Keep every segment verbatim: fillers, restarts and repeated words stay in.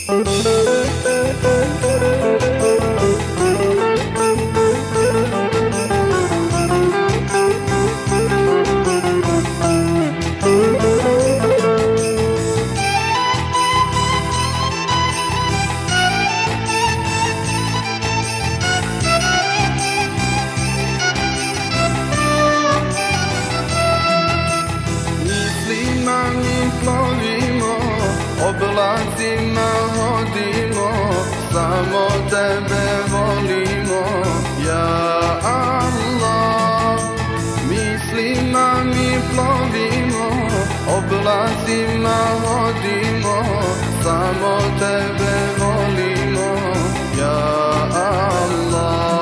Oblacima hodimo, samo tebe volimo, ja Allah. Mislima mi plovimo, oblacima hodimo, samo tebe volimo, ja Allah.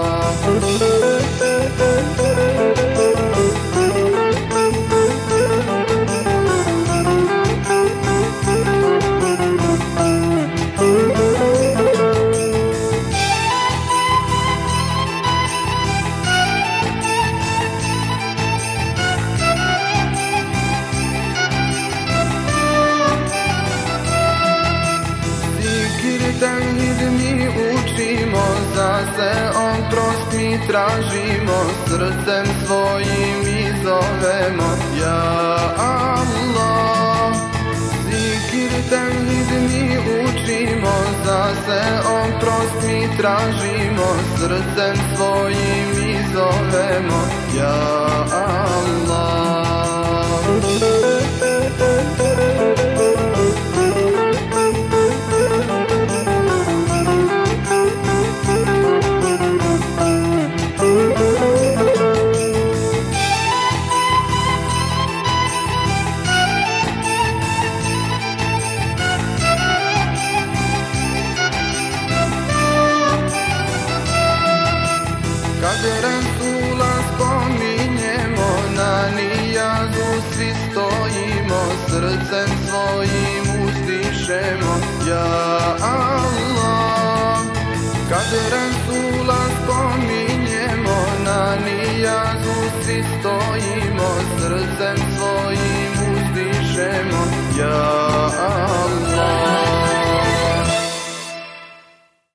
Tevhid mi učimo, za se oprost mi tražimo, srcem svojim mi zovemo, ja Allah. Zikir tevhid mi učimo, za se oprost mi tražimo, srcem svojim mi zovemo, ja Allah. Kad Resula spominjemo, na nijazu svi stojimo, srcem svojim uzdišemo, ja Allah. Kad Resula spominjemo, na nijazu svi stojimo, srcem svojim uzdišemo, ja Allah.